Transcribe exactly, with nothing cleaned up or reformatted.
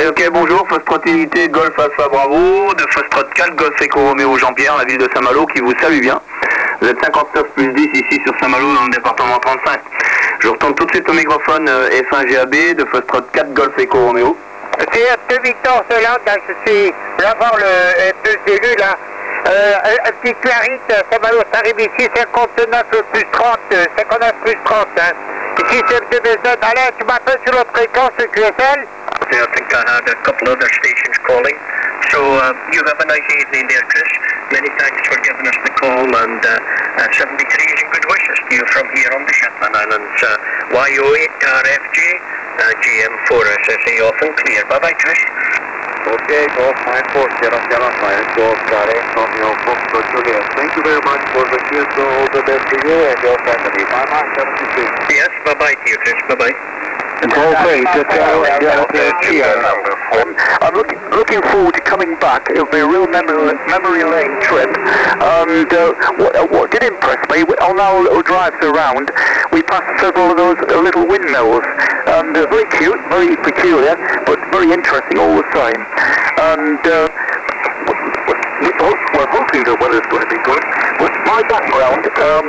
Oui, ok, bonjour, Foxtrot Unité, Golf Alpha Bravo, de Foxtrot quatre, Golf Echo Romeo Jean-Pierre, la ville de Saint-Malo, qui vous salue bien. Vous êtes cinquante-neuf plus dix ici sur Saint-Malo, dans le département trente-cinq. Je retourne tout de suite au microphone euh, F un G A B de Foxtrot quatre, Golf Echo Romeo. C'est Victor Soland, là, je suis là voir le plus élu là. Euh, un, un petit clarite, Saint-Malo, ça arrive ici, cinquante-neuf plus trente, cinquante-neuf plus trente. Hein. Ici, c'est de Maison. Alain, tu m'appelles sur l'autre fréquence, Q S L? I think I had a couple other stations calling. So uh, you have a nice evening there, Chris. Many thanks for giving us the call, and uh, uh, seventy-three is good wishes to you from here on the Shetland Islands. Uh, Y O eight R F J, uh, G M four S S A off and clear. Bye-bye, Chris. Okay, Golf nine four, Sierra Sierra nine, Golf Charlie, Romeo, Foxtrot Juliet. Thank you very much for the kiss. All the best to you and your family. Bye-bye, seventy-three. Yes, bye-bye to you, Chris. Bye-bye. Golf eight, uh, Cheers. I'm looking, looking forward to coming back. It'll be a real memory, memory lane trip. And uh, what, uh, what did impress me, on our little drives around, we passed several of those uh, little windmills. And uh, very cute, very peculiar, but very interesting all the same. And uh, we, we're hoping the weather's going to be good. But my background, um,